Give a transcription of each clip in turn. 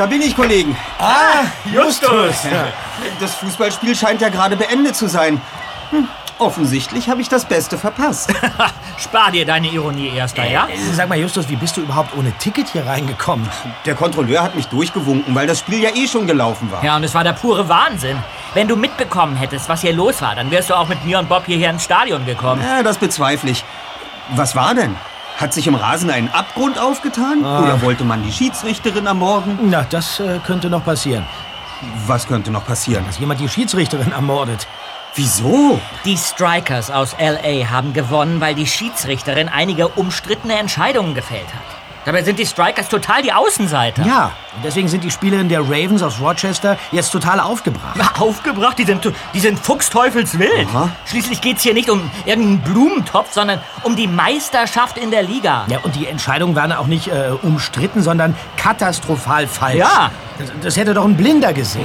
Da bin ich, Kollegen. Justus! Ja. Das Fußballspiel scheint ja gerade beendet zu sein. Offensichtlich habe ich das Beste verpasst. Spar dir deine Ironie, Erster, ja? Sag mal, Justus, wie bist du überhaupt ohne Ticket hier reingekommen? Der Kontrolleur hat mich durchgewunken, weil das Spiel ja eh schon gelaufen war. Ja, und es war der pure Wahnsinn. Wenn du mitbekommen hättest, was hier los war, dann wärst du auch mit mir und Bob hierher ins Stadion gekommen. Ja, das bezweifle ich. Was war denn? Hat sich im Rasen ein Abgrund aufgetan? Oder wollte man die Schiedsrichterin ermorden? Na, das könnte noch passieren. Was könnte noch passieren? Dass jemand die Schiedsrichterin ermordet. Wieso? Die Strikers aus L.A. haben gewonnen, weil die Schiedsrichterin einige umstrittene Entscheidungen gefällt hat. Dabei sind die Strikers total die Außenseiter. Ja, und deswegen sind die Spielerinnen der Ravens aus Rochester jetzt total aufgebracht. Aufgebracht? Die sind fuchsteufelswild. Aha. Schließlich geht's hier nicht um irgendeinen Blumentopf, sondern um die Meisterschaft in der Liga. Ja, und die Entscheidungen waren auch nicht umstritten, sondern katastrophal falsch. Ja. Das hätte doch ein Blinder gesehen.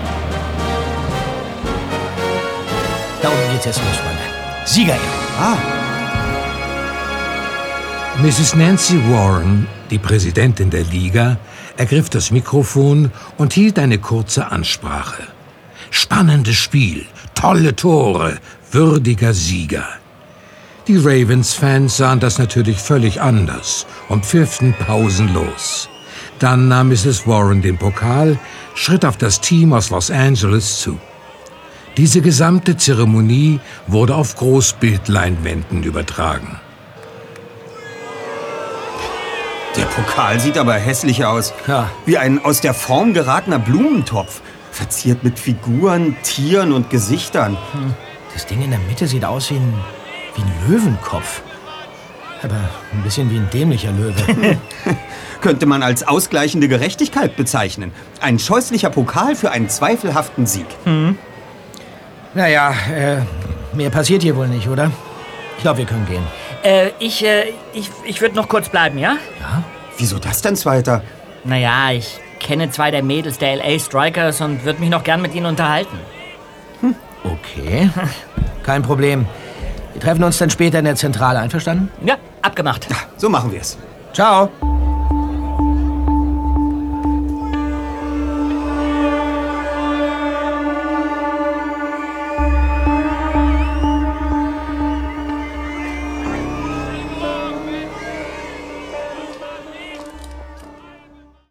Da unten geht's jetzt los, Freunde. Siegerehrung. Mrs. Nancy Warren, die Präsidentin der Liga, ergriff das Mikrofon und hielt eine kurze Ansprache. Spannendes Spiel, tolle Tore, würdiger Sieger. Die Ravens-Fans sahen das natürlich völlig anders und pfiffen pausenlos. Dann nahm Mrs. Warren den Pokal, schritt auf das Team aus Los Angeles zu. Diese gesamte Zeremonie wurde auf Großbildleinwänden übertragen. Der Pokal sieht aber hässlich aus. Ja. Wie ein aus der Form geratener Blumentopf. Verziert mit Figuren, Tieren und Gesichtern. Das Ding in der Mitte sieht aus wie ein Löwenkopf. Aber ein bisschen wie ein dämlicher Löwe. Könnte man als ausgleichende Gerechtigkeit bezeichnen. Ein scheußlicher Pokal für einen zweifelhaften Sieg. Naja, mehr passiert hier wohl nicht, oder? Ich glaube, wir können gehen. Ich würde noch kurz bleiben, ja? Ja? Wieso das denn, Zweiter? Naja, ich kenne 2 der Mädels der L.A. Strikers und würde mich noch gern mit ihnen unterhalten. Okay. Kein Problem. Wir treffen uns dann später in der Zentrale. Einverstanden? Ja, abgemacht. So machen wir es. Ciao.